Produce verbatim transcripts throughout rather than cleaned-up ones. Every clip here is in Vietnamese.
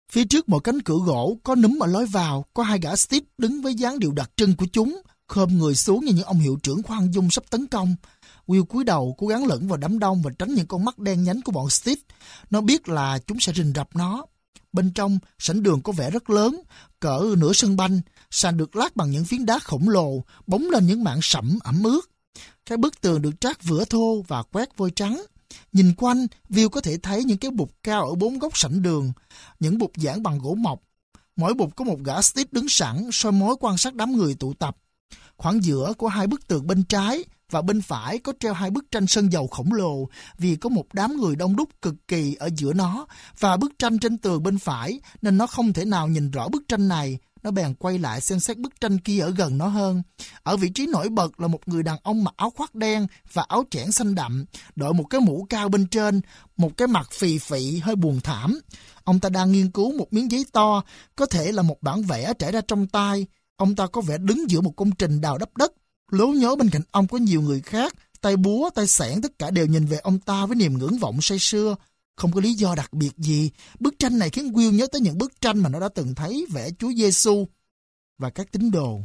Phía trước một cánh cửa gỗ có núm ở lối vào, có hai gã Steve đứng với dáng điệu đặc trưng của chúng, khom người xuống như những ông hiệu trưởng khoan dung sắp tấn công. Will cúi đầu cố gắng lẫn vào đám đông và tránh những con mắt đen nhánh của bọn Steve. Nó biết là chúng sẽ rình rập nó. Bên trong, sảnh đường có vẻ rất lớn, cỡ nửa sân banh, sàn được lát bằng những phiến đá khổng lồ, bóng lên những mảng sẫm ẩm ướt. Các bức tường được trát vữa thô và quét vôi trắng. Nhìn quanh, Will có thể thấy những cái bục cao ở bốn góc sảnh đường, những bục giảng bằng gỗ mộc. Mỗi bục có một gã Steve đứng sẵn, soi mói quan sát đám người tụ tập. Khoảng giữa có hai bức tường bên trái và bên phải có treo hai bức tranh sơn dầu khổng lồ vì có một đám người đông đúc cực kỳ ở giữa nó và bức tranh trên tường bên phải nên nó không thể nào nhìn rõ bức tranh này. Nó bèn quay lại xem xét bức tranh kia ở gần nó hơn. Ở vị trí nổi bật là một người đàn ông mặc áo khoác đen và áo chẽn xanh đậm, đội một cái mũ cao bên trên, một cái mặt phì phì hơi buồn thảm. Ông ta đang nghiên cứu một miếng giấy to, có thể là một bản vẽ trải ra trong tay. Ông ta có vẻ đứng giữa một công trình đào đắp đất. Lố nhố bên cạnh ông có nhiều người khác, tay búa, tay xẻng, tất cả đều nhìn về ông ta với niềm ngưỡng vọng say sưa. Không có lý do đặc biệt gì, bức tranh này khiến Will nhớ tới những bức tranh mà nó đã từng thấy vẽ Chúa Giêsu và các tín đồ.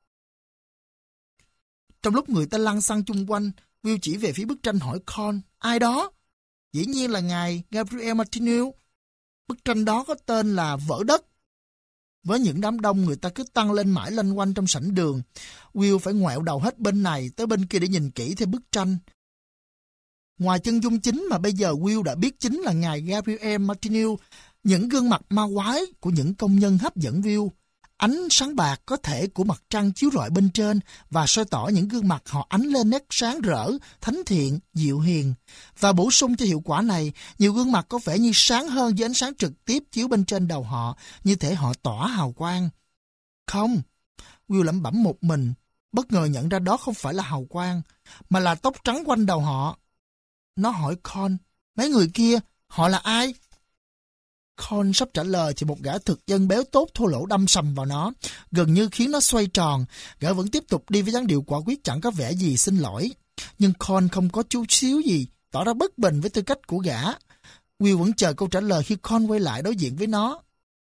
Trong lúc người ta lăn xăng chung quanh, Will chỉ về phía bức tranh hỏi Con, ai đó? Dĩ nhiên là ngài Gabriel Martineau. Bức tranh đó có tên là Vỡ Đất. Với những đám đông, người ta cứ tăng lên mãi lanh quanh trong sảnh đường. Will phải ngoẹo đầu hết bên này tới bên kia để nhìn kỹ theo bức tranh. Ngoài chân dung chính mà bây giờ Will đã biết chính là ngài Gabriel Martineau, những gương mặt ma quái của những công nhân hấp dẫn Will. Ánh sáng bạc có thể của mặt trăng chiếu rọi bên trên và soi tỏ những gương mặt họ ánh lên nét sáng rỡ, thánh thiện, dịu hiền. Và bổ sung cho hiệu quả này, nhiều gương mặt có vẻ như sáng hơn với ánh sáng trực tiếp chiếu bên trên đầu họ, như thể họ tỏa hào quang. Không, Will lẩm bẩm một mình, bất ngờ nhận ra đó không phải là hào quang, mà là tóc trắng quanh đầu họ. Nó hỏi Con, mấy người kia, họ là ai? Con sắp trả lời thì một gã thực dân béo tốt thô lỗ đâm sầm vào nó, gần như khiến nó xoay tròn. Gã vẫn tiếp tục đi với dáng điệu quả quyết chẳng có vẻ gì xin lỗi. Nhưng Con không có chút xíu gì, tỏ ra bất bình với tư cách của gã. Will vẫn chờ câu trả lời khi Con quay lại đối diện với nó.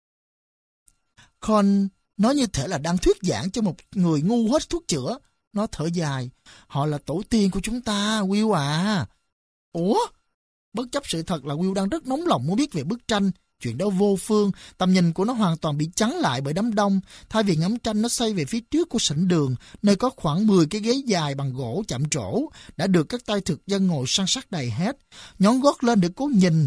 Con nói như thể là đang thuyết giảng cho một người ngu hết thuốc chữa. Nó thở dài. Họ là tổ tiên của chúng ta, Will à. Ủa? Bất chấp sự thật là Will đang rất nóng lòng muốn biết về bức tranh. Chuyện đó vô phương, tầm nhìn của nó hoàn toàn bị chắn lại bởi đám đông. Thay vì ngắm tranh, nó xoay về phía trước của sảnh đường, nơi có khoảng mười cái ghế dài bằng gỗ chạm trổ, đã được các tay thực dân ngồi san sát đầy hết. Nhón gót lên để cố nhìn.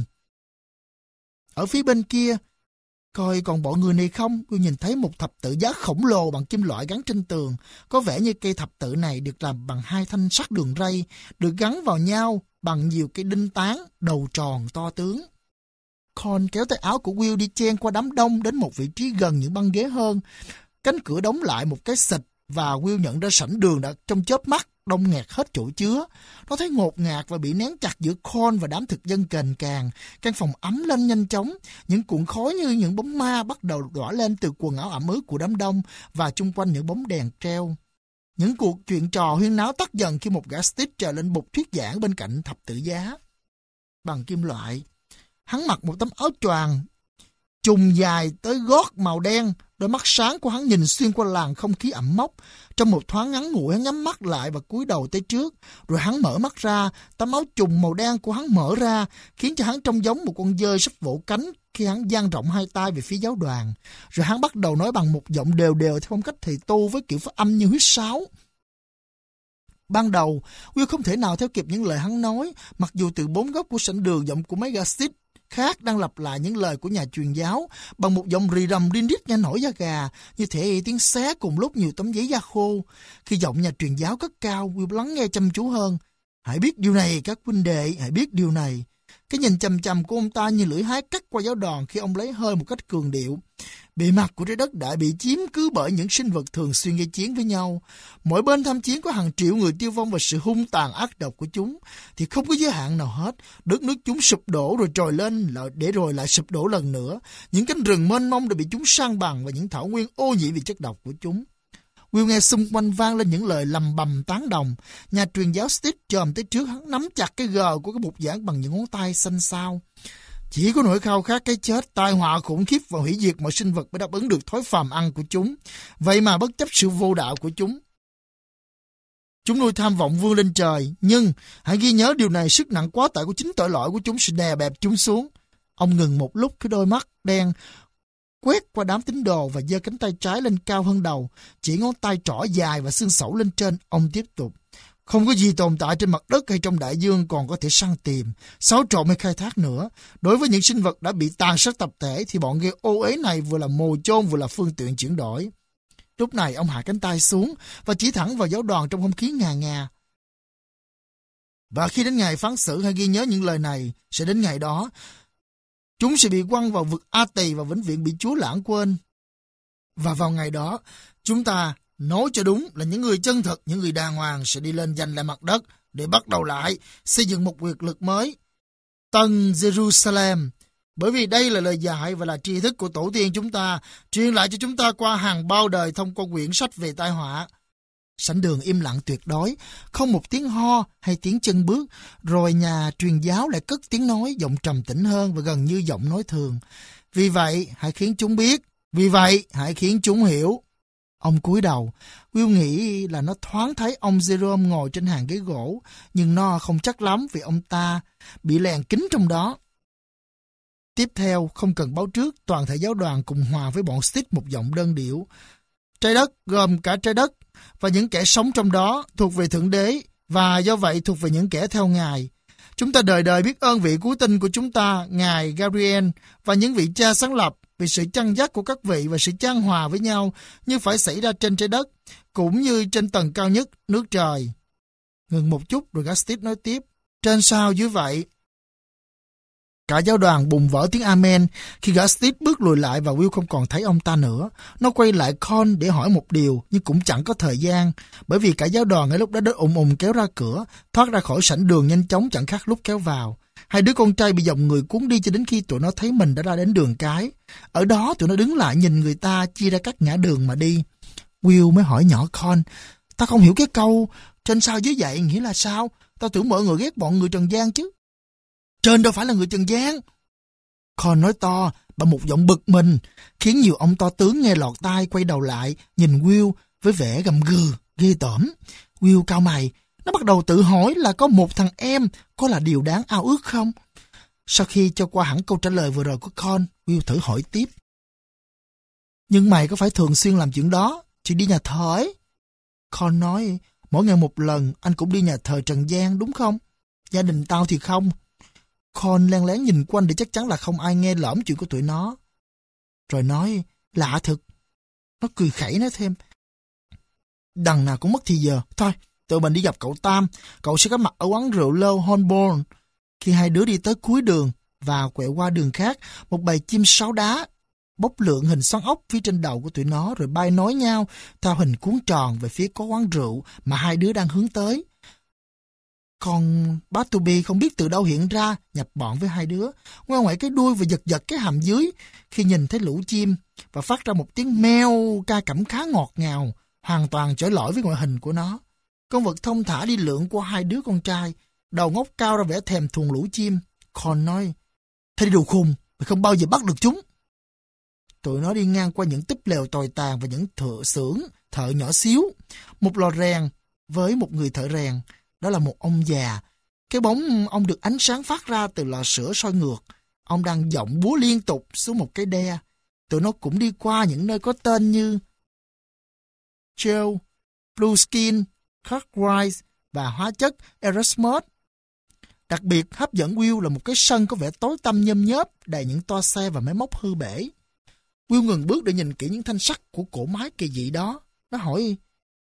Ở phía bên kia, coi còn bọn người này không, tôi nhìn thấy một thập tự giá khổng lồ bằng kim loại gắn trên tường. Có vẻ như cây thập tự này được làm bằng hai thanh sắt đường ray, được gắn vào nhau bằng nhiều cây đinh tán, đầu tròn to tướng. Con kéo tay áo của Will đi chen qua đám đông đến một vị trí gần những băng ghế hơn. Cánh cửa đóng lại một cái xịch và Will nhận ra sảnh đường đã trong chớp mắt đông nghẹt hết chỗ chứa. Nó thấy ngột ngạt và bị nén chặt giữa Con và đám thực dân kềnh càng. Căn phòng ấm lên nhanh chóng, những cuộn khói như những bóng ma bắt đầu tỏa lên từ quần áo ẩm ướt của đám đông và chung quanh những bóng đèn treo. Những cuộc chuyện trò huyên náo tắt dần khi một gã Steve trèo lên bục thuyết giảng bên cạnh thập tự giá bằng kim loại. Hắn mặc một tấm áo choàng trùng dài tới gót màu đen, đôi mắt sáng của hắn nhìn xuyên qua làn không khí ẩm mốc. Trong một thoáng ngắn ngủi, hắn nhắm mắt lại và cúi đầu tới trước, rồi hắn mở mắt ra. Tấm áo trùng màu đen của hắn mở ra, khiến cho hắn trông giống một con dơi sắp vỗ cánh khi hắn dang rộng hai tay về phía giáo đoàn. Rồi hắn bắt đầu nói bằng một giọng đều đều theo phong cách thầy tu với kiểu phát âm như huýt sáo. Ban đầu, Will không thể nào theo kịp những lời hắn nói, mặc dù từ bốn góc của sảnh đường, giọng của mấy gã Steve khác đang lặp lại những lời của nhà truyền giáo bằng một giọng rì rầm rin rít nghe nổi da gà, như thể tiếng xé cùng lúc nhiều tấm giấy da khô. Khi giọng nhà truyền giáo cất cao, Will lắng nghe chăm chú hơn. Hãy biết điều này các huynh đệ, hãy biết điều này. Cái nhìn chằm chằm của ông ta như lưỡi hái cắt qua giáo đoàn khi ông lấy hơi một cách cường điệu. Bề mặt của trái đất đã bị chiếm cứ bởi những sinh vật thường xuyên gây chiến với nhau. Mỗi bên tham chiến có hàng triệu người tiêu vong và sự hung tàn ác độc của chúng thì không có giới hạn nào hết. Đất nước chúng sụp đổ rồi trồi lên để rồi lại sụp đổ lần nữa. Những cánh rừng mênh mông đã bị chúng san bằng và những thảo nguyên ô nhiễm vì chất độc của chúng. Will nghe xung quanh vang lên những lời lầm bầm tán đồng. Nhà truyền giáo Steve chồm tới trước, hắn nắm chặt cái gờ của cái bục giảng bằng những ngón tay xanh xao. Chỉ có nỗi khao khát cái chết, tai họa khủng khiếp và hủy diệt mọi sinh vật mới đáp ứng được thói phàm ăn của chúng. Vậy mà bất chấp sự vô đạo của chúng, chúng nuôi tham vọng vươn lên trời. Nhưng hãy ghi nhớ điều này, sức nặng quá tải của chính tội lỗi của chúng sẽ đè bẹp chúng xuống. Ông ngừng một lúc, cái đôi mắt đen quét qua đám tín đồ và giơ cánh tay trái lên cao hơn đầu, chỉ ngón tay trỏ dài và xương sẩu lên trên. Ông tiếp tục: không có gì tồn tại trên mặt đất hay trong đại dương còn có thể săn tìm, xáo trộn hay khai thác nữa. Đối với những sinh vật đã bị tàn sát tập thể thì bọn gây ô uế này vừa là mồ chôn vừa là phương tiện chuyển đổi. Lúc này ông hạ cánh tay xuống và chỉ thẳng vào giáo đoàn trong không khí ngà ngà. Và khi đến ngày phán xử, hãy ghi nhớ những lời này. Sẽ đến ngày đó, chúng sẽ bị quăng vào vực A Tỳ và vĩnh viễn bị Chúa lãng quên. Và vào ngày đó, chúng ta nói cho đúng là những người chân thật, những người đàng hoàng sẽ đi lên giành lại mặt đất để bắt đầu lại, xây dựng một quyền lực mới, Tân Jerusalem. Bởi vì đây là lời dạy và là tri thức của tổ tiên chúng ta, truyền lại cho chúng ta qua hàng bao đời thông qua quyển sách về tai họa. Sảnh đường im lặng tuyệt đối, không một tiếng ho hay tiếng chân bước, rồi nhà truyền giáo lại cất tiếng nói, giọng trầm tĩnh hơn và gần như giọng nói thường. Vì vậy, hãy khiến chúng biết, vì vậy, hãy khiến chúng hiểu. Ông cúi đầu. Will nghĩ là nó thoáng thấy ông Jerome ngồi trên hàng ghế gỗ, nhưng nó không chắc lắm vì ông ta bị lèn kín trong đó. Tiếp theo, không cần báo trước, toàn thể giáo đoàn cùng hòa với bọn Stick một giọng đơn điệu. Trái đất gồm cả trái đất và những kẻ sống trong đó thuộc về Thượng Đế và do vậy thuộc về những kẻ theo Ngài. Chúng ta đời đời biết ơn vị cứu tinh của chúng ta, Ngài Gabriel, và những vị cha sáng lập vì sự chăn dắt của các vị và sự chan hòa với nhau như phải xảy ra trên trái đất, cũng như trên tầng cao nhất, nước trời. Ngừng một chút rồi Gastit nói tiếp. Trên sao dưới vậy? Cả giáo đoàn bùng vỡ tiếng amen khi Gastit bước lùi lại và Will không còn thấy ông ta nữa. Nó quay lại Con để hỏi một điều nhưng cũng chẳng có thời gian, bởi vì cả giáo đoàn ngay lúc đó đã ùng ùng kéo ra cửa, thoát ra khỏi sảnh đường nhanh chóng chẳng khác lúc kéo vào. Hai đứa con trai bị dòng người cuốn đi cho đến khi tụi nó thấy mình đã ra đến đường cái. Ở đó tụi nó đứng lại nhìn người ta chia ra các ngã đường mà đi. Will mới hỏi nhỏ Con: ta không hiểu cái câu trên sao dưới vậy nghĩa là sao? Tao tưởng mọi người ghét bọn người trần gian chứ. Trên đâu phải là người trần gian. Con nói to bằng một giọng bực mình, khiến nhiều ông to tướng nghe lọt tai quay đầu lại nhìn Will với vẻ gầm gừ, ghê tởm. Will cau mày. Nó bắt đầu tự hỏi là có một thằng em có là điều đáng ao ước không? Sau khi cho qua hẳn câu trả lời vừa rồi của Con, Will thử hỏi tiếp. Nhưng mày có phải thường xuyên làm chuyện đó? Chỉ đi nhà thờ ấy. Con nói, mỗi ngày một lần anh cũng đi nhà thờ trần gian đúng không? Gia đình tao thì không. Con len lén nhìn quanh để chắc chắn là không ai nghe lỏm chuyện của tụi nó. Rồi nói, lạ thực. Nó cười khẩy nói thêm. Đằng nào cũng mất thì giờ. Thôi, tụi mình đi gặp cậu Tam. Cậu sẽ có mặt ở quán rượu lâu Hornborn. Khi hai đứa đi tới cuối đường và quẹo qua đường khác, một bầy chim sáo đá bốc lượn hình xoắn ốc phía trên đầu của tụi nó rồi bay nối nhau theo hình cuốn tròn về phía có quán rượu mà hai đứa đang hướng tới. Còn Bartleby không biết từ đâu hiện ra, nhập bọn với hai đứa, ngoe ngoẩy cái đuôi và giật giật cái hàm dưới khi nhìn thấy lũ chim và phát ra một tiếng meo ca cảm khá ngọt ngào, hoàn toàn chổi lỗi với ngoại hình của nó. Con vật thông thả đi lượn qua hai đứa con trai, đầu ngóc cao ra vẻ thèm thuồng lũ chim. Con nói, thế đi đồ khùng, mày không bao giờ bắt được chúng. Tụi nó đi ngang qua những túp lều tồi tàn và những thợ xưởng, thợ nhỏ xíu. Một lò rèn với một người thợ rèn, đó là một ông già. Cái bóng ông được ánh sáng phát ra từ lò sưởi soi ngược. Ông đang giọng búa liên tục xuống một cái đe. Tụi nó cũng đi qua những nơi có tên như Joe, Blueskin, Cartwright và hóa chất Erasmus. Đặc biệt hấp dẫn Will là một cái sân có vẻ tối tăm nhôm nhớp, đầy những toa xe và máy móc hư bể. Will ngừng bước để nhìn kỹ những thanh sắt của cổ máy kỳ dị đó. Nó hỏi,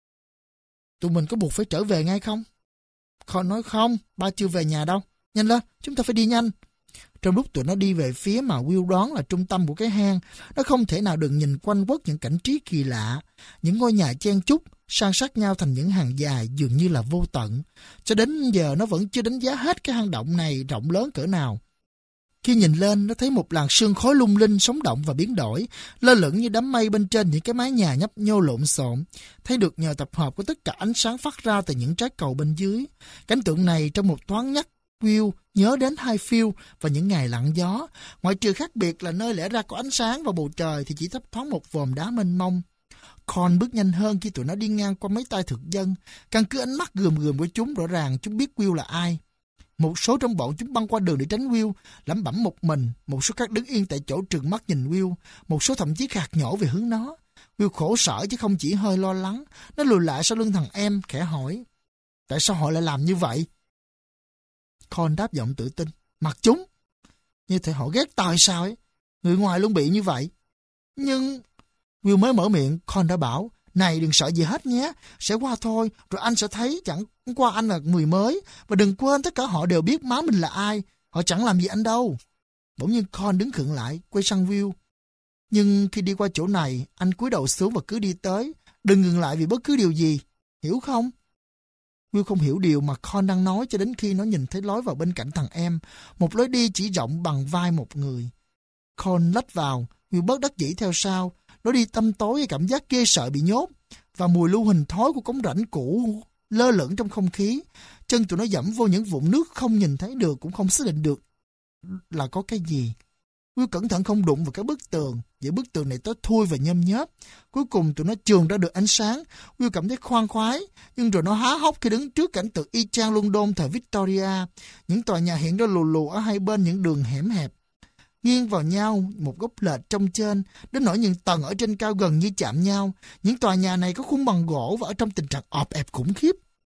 tụi mình có buộc phải trở về ngay không? Con nói không, ba chưa về nhà đâu. Nhanh lên, chúng ta phải đi nhanh. Trong lúc tụi nó đi về phía mà Will đoán là trung tâm của cái hang, nó không thể nào đừng nhìn quanh quất những cảnh trí kỳ lạ. Những ngôi nhà chen chúc, san sát nhau thành những hàng dài dường như là vô tận. Cho đến giờ nó vẫn chưa đánh giá hết cái hang động này rộng lớn cỡ nào. Khi nhìn lên, nó thấy một làn sương khói lung linh, sống động và biến đổi, lơ lửng như đám mây bên trên những cái mái nhà nhấp nhô lộn xộn, thấy được nhờ tập hợp của tất cả ánh sáng phát ra từ những trái cầu bên dưới. Cảnh tượng này trong một thoáng nhắc Will nhớ đến Highfield và những ngày lặng gió. Ngoại trừ khác biệt là nơi lẽ ra có ánh sáng và bầu trời thì chỉ thấp thoáng một vòm đá mênh mông. Con bước nhanh hơn khi tụi nó đi ngang qua mấy tay thực dân. Căn cứ ánh mắt gườm gườm của chúng, rõ ràng chúng biết Will là ai. Một số trong bọn chúng băng qua đường để tránh Will, lẩm bẩm một mình. Một số khác đứng yên tại chỗ trừng mắt nhìn Will. Một số thậm chí khạc nhổ về hướng nó. Will khổ sở chứ không chỉ hơi lo lắng. Nó lùi lại sau lưng thằng em, khẽ hỏi: tại sao họ lại làm như vậy? Con đáp giọng tự tin: mặc chúng. Như thể họ ghét tao hay sao ấy. Người ngoài luôn bị như vậy. Nhưng... Will mới mở miệng, Con đã bảo: này, đừng sợ gì hết nhé, sẽ qua thôi, rồi anh sẽ thấy chẳng qua anh là người mới. Và đừng quên tất cả họ đều biết má mình là ai. Họ chẳng làm gì anh đâu. Bỗng nhiên Con đứng khựng lại, quay sang Will. Nhưng khi đi qua chỗ này, anh cúi đầu xuống và cứ đi tới. Đừng ngừng lại vì bất cứ điều gì. Hiểu không? Will không hiểu điều mà Con đang nói cho đến khi nó nhìn thấy lối vào bên cạnh thằng em. Một lối đi chỉ rộng bằng vai một người. Con lách vào, Will bất đắc dĩ theo sau. Lối đi tăm tối với cảm giác ghê sợ bị nhốt. Và mùi lưu huỳnh thối của cống rãnh cũ lơ lửng trong không khí. Chân tụi nó dẫm vô những vũng nước không nhìn thấy được, cũng không xác định được là có cái gì. Will cẩn thận không đụng vào cái bức tường. Vậy bức tường này tối thui và nhôm nhớp. Cuối cùng tụi nó chườn ra được ánh sáng. Will cảm thấy khoan khoái. Nhưng rồi nó há hốc khi đứng trước cảnh tượng y chang London thời Victoria. Những tòa nhà hiện ra lù lù ở hai bên những đường hẻm hẹp, nghiêng vào nhau một góc lệch trong trên, đến nỗi những tầng ở trên cao gần như chạm nhau. Những tòa nhà này có khung bằng gỗ và ở trong tình trạng ọp ẹp khủng khiếp.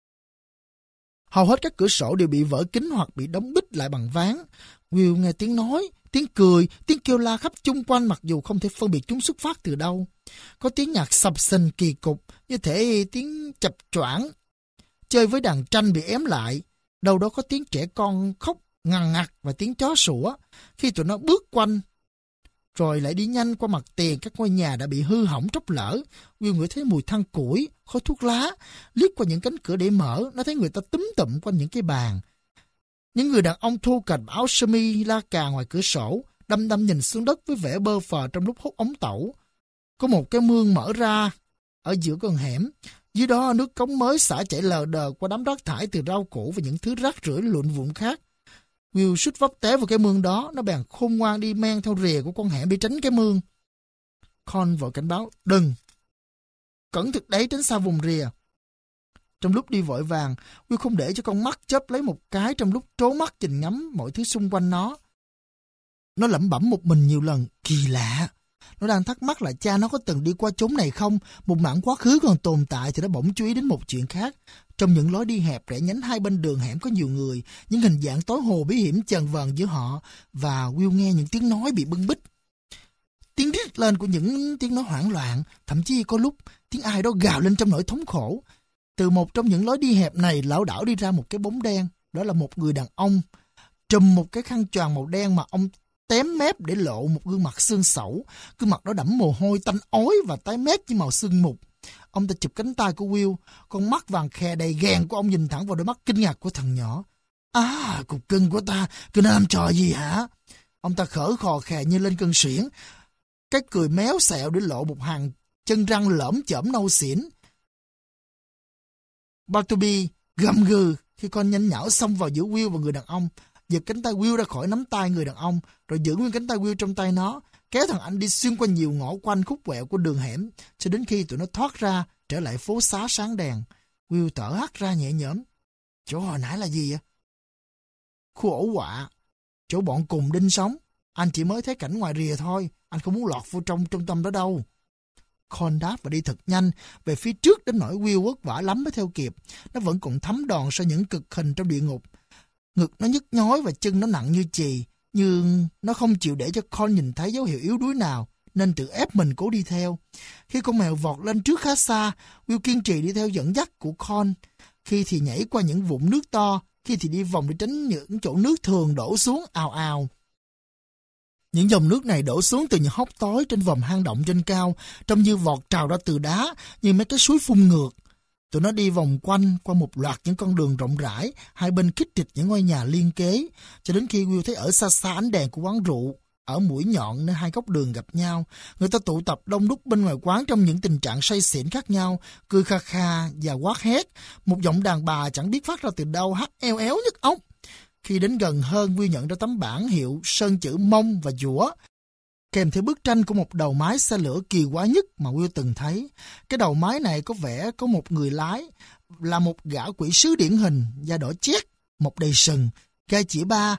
Hầu hết các cửa sổ đều bị vỡ kính hoặc bị đóng bít lại bằng ván. Will nghe tiếng nói, tiếng cười, tiếng kêu la khắp chung quanh mặc dù không thể phân biệt chúng xuất phát từ đâu. Có tiếng nhạc sập sình kỳ cục, như thể tiếng chập choạng chơi với đàn tranh bị ém lại. Đâu đó có tiếng trẻ con khóc ngằn ngặt và tiếng chó sủa. Khi tụi nó bước quanh rồi lại đi nhanh qua mặt tiền các ngôi nhà đã bị hư hỏng tróc lở, Will ngửi thấy mùi than củi, khói thuốc lá. Liếc qua những cánh cửa để mở, nó thấy người ta túm tụm quanh những cái bàn. Những người đàn ông thô kệch áo sơ mi la cà ngoài cửa sổ, đăm đăm nhìn xuống đất với vẻ bơ phờ trong lúc hút ống tẩu. Có một cái mương mở ra ở giữa con hẻm. Dưới đó nước cống mới xả chảy lờ đờ qua đám rác thải từ rau củ và những thứ rác rưởi lụn vụn khác. Will suýt vấp té vào cái mương đó, nó bèn khôn ngoan đi men theo rìa của con hẻm để tránh cái mương. Con vội cảnh báo: đừng, cẩn thận đấy, tránh xa vùng rìa. Trong lúc đi vội vàng, Will không để cho con mắt chớp lấy một cái trong lúc trố mắt nhìn ngắm mọi thứ xung quanh nó. Nó lẩm bẩm một mình nhiều lần: kỳ lạ. Nó đang thắc mắc là cha nó có từng đi qua chốn này không. Một mảng quá khứ còn tồn tại thì nó bỗng chú ý đến một chuyện khác. Trong những lối đi hẹp rẽ nhánh hai bên đường hẻm có nhiều người, những hình dạng tối hồ bí hiểm chần vờn giữa họ, và Will nghe những tiếng nói bị bưng bít. Tiếng rít lên của những tiếng nói hoảng loạn, thậm chí có lúc tiếng ai đó gào lên trong nỗi thống khổ. Từ một trong những lối đi hẹp này lảo đảo đi ra một cái bóng đen. Đó là một người đàn ông trùm một cái khăn choàng màu đen mà ông tém mép để lộ một gương mặt xương xẩu. Gương mặt đó đẫm mồ hôi tanh ói và tái mét như màu sương mục. Ông ta chụp cánh tay của Will. Con mắt vàng khè đầy ghen của ông nhìn thẳng vào đôi mắt kinh ngạc của thằng nhỏ. À, cục cưng của ta, cứ nó làm trò gì hả? Ông ta khở khò khè như lên cơn suyễn. Cái cười méo xẹo để lộ một hàng chân răng lởm chởm nâu xỉn. Bartleby gầm gừ khi con nhanh nhảu xông vào giữa Will và người đàn ông, giật cánh tay Will ra khỏi nắm tay người đàn ông, rồi giữ nguyên cánh tay Will trong tay nó, kéo thằng anh đi xuyên qua nhiều ngõ quanh khúc quẹo của đường hẻm, cho đến khi tụi nó thoát ra, trở lại phố xá sáng đèn. Will thở hắt ra nhẹ nhõm. Chỗ hồi nãy là gì vậy? Khu ổ quạ, chỗ bọn cùng đinh sống. Anh chỉ mới thấy cảnh ngoài rìa thôi, anh không muốn lọt vô trong trung tâm đó đâu. Con đáp và đi thật nhanh về phía trước đến nỗi Will vất vả lắm mới theo kịp. Nó vẫn còn thấm đòn sau những cực hình trong địa ngục. Ngực nó nhức nhói và chân nó nặng như chì, nhưng nó không chịu để cho Con nhìn thấy dấu hiệu yếu đuối nào, nên tự ép mình cố đi theo. Khi con mèo vọt lên trước khá xa, Will kiên trì đi theo dẫn dắt của Con. Khi thì nhảy qua những vũng nước to, khi thì đi vòng để tránh những chỗ nước thường đổ xuống ào ào. Những dòng nước này đổ xuống từ những hốc tối trên vòm hang động trên cao, trông như vọt trào ra từ đá, như mấy cái suối phun ngược. Tụi nó đi vòng quanh qua một loạt những con đường rộng rãi, hai bên khít trịch những ngôi nhà liên kế, cho đến khi Will thấy ở xa xa ánh đèn của quán rượu, ở mũi nhọn nơi hai góc đường gặp nhau. Người ta tụ tập đông đúc bên ngoài quán trong những tình trạng say xỉn khác nhau, cười kha kha và quát hét. Một giọng đàn bà chẳng biết phát ra từ đâu hát eo éo nhức óc. Khi đến gần hơn, Will nhận ra tấm bảng hiệu sơn chữ mông và dũa, kèm theo bức tranh của một đầu máy xe lửa kỳ quái nhất mà Will từng thấy. Cái đầu máy này có vẻ có một người lái, là một gã quỷ sứ điển hình, da đỏ chét, một đầy sừng, gai chỉ ba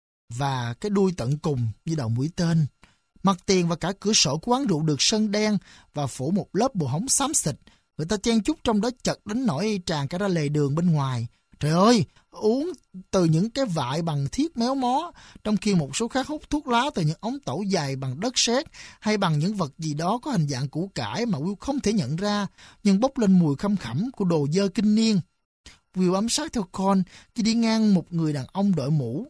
và cái đuôi tận cùng như đầu mũi tên. Mặt tiền và cả cửa sổ của quán rượu được sơn đen và phủ một lớp bồ hóng xám xịt. Người ta chen chúc trong đó chật đến nỗi tràn cả ra lề đường bên ngoài. Trời ơi, uống từ những cái vại bằng thiết méo mó, trong khi một số khác hút thuốc lá từ những ống tẩu dài bằng đất sét hay bằng những vật gì đó có hình dạng củ cải mà Will không thể nhận ra, nhưng bốc lên mùi khăm khẳm của đồ dơ kinh niên. Will bám sát theo Con khi đi ngang một người đàn ông đội mũ.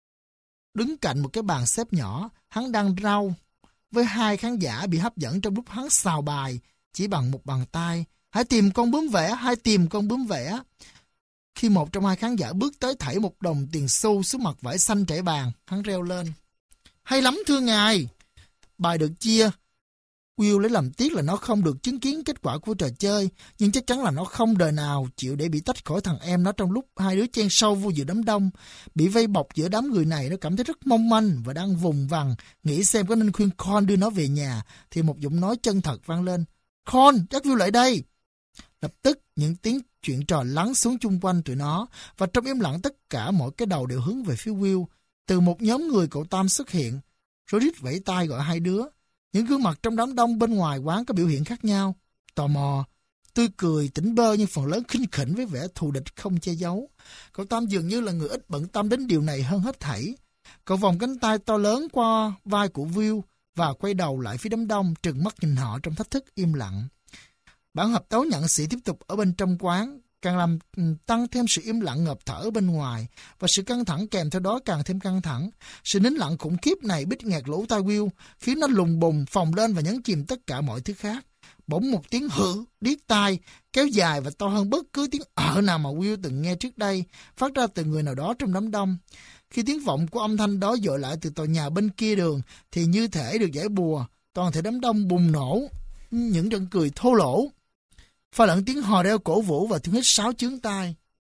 Đứng cạnh một cái bàn xếp nhỏ, hắn đang rau với hai khán giả bị hấp dẫn trong lúc hắn xào bài chỉ bằng một bàn tay. Hãy tìm con bướm vẽ, hãy tìm con bướm vẽ. Khi một trong hai khán giả bước tới thảy một đồng tiền xu xuống mặt vải xanh trải bàn, hắn reo lên: "Hay lắm thưa ngài!" Bài được chia. Will lấy làm tiếc là nó không được chứng kiến kết quả của trò chơi, nhưng chắc chắn là nó không đời nào chịu để bị tách khỏi thằng em nó trong lúc hai đứa chen sâu vô giữa đám đông. Bị vây bọc giữa đám người này, nó cảm thấy rất mong manh và đang vùng vằng, nghĩ xem có nên khuyên Con đưa nó về nhà, thì một giọng nói chân thật vang lên: "Con, chắc Will lại đây!" Lập tức, những tiếng chuyện trò lắng xuống chung quanh tụi nó, và trong im lặng tất cả mọi cái đầu đều hướng về phía Will. Từ một nhóm người, cậu Tam xuất hiện, rồi rít vẫy tay gọi hai đứa. Những gương mặt trong đám đông bên ngoài quán có biểu hiện khác nhau: tò mò, tươi cười, tỉnh bơ, nhưng phần lớn khinh khỉnh với vẻ thù địch không che giấu. Cậu Tam dường như là người ít bận tâm đến điều này hơn hết thảy. Cậu vòng cánh tay to lớn qua vai của Will và quay đầu lại phía đám đông, trừng mắt nhìn họ trong thách thức im lặng. Bản hợp tấu nhặng sĩ tiếp tục ở bên trong quán, càng làm tăng thêm sự im lặng ngập thở bên ngoài, và sự căng thẳng kèm theo đó càng thêm căng thẳng. Sự nín lặng khủng khiếp này bít nghẹt lỗ tai Will, khiến nó lùng bùng phồng lên và nhấn chìm tất cả mọi thứ khác. Bỗng một tiếng hự điếc tai, kéo dài và to hơn bất cứ tiếng ở nào mà Will từng nghe trước đây, phát ra từ người nào đó trong đám đông. Khi tiếng vọng của âm thanh đó dội lại từ tòa nhà bên kia đường, thì như thể được giải bùa, toàn thể đám đông bùng nổ những trận cười thô lỗ, pha lẫn tiếng hò reo cổ vũ và tiếng hít sáo chướng tai.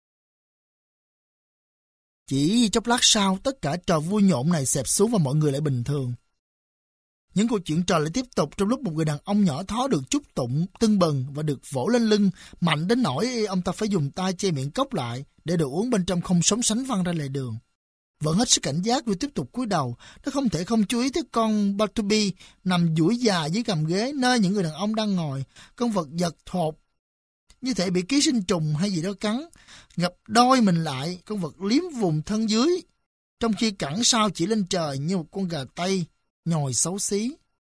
Chỉ chốc lát sau, tất cả trò vui nhộn này xẹp xuống và mọi người lại bình thường. Những câu chuyện trò lại tiếp tục trong lúc một người đàn ông nhỏ thó được chúc tụng tưng bừng và được vỗ lên lưng mạnh đến nỗi ông ta phải dùng tay che miệng cốc lại để đồ uống bên trong không sống sánh văng ra lề đường. Vẫn hết sức cảnh giác, Will tiếp tục cúi đầu. Nó không thể không chú ý tới con Bartleby nằm duỗi dài dưới gầm ghế nơi những người đàn ông đang ngồi. Con vật giật thột như thể bị ký sinh trùng hay gì đó cắn. Gập đôi mình lại, con vật liếm vùng thân dưới, trong khi cẳng sau chỉ lên trời như một con gà Tây nhồi xấu xí.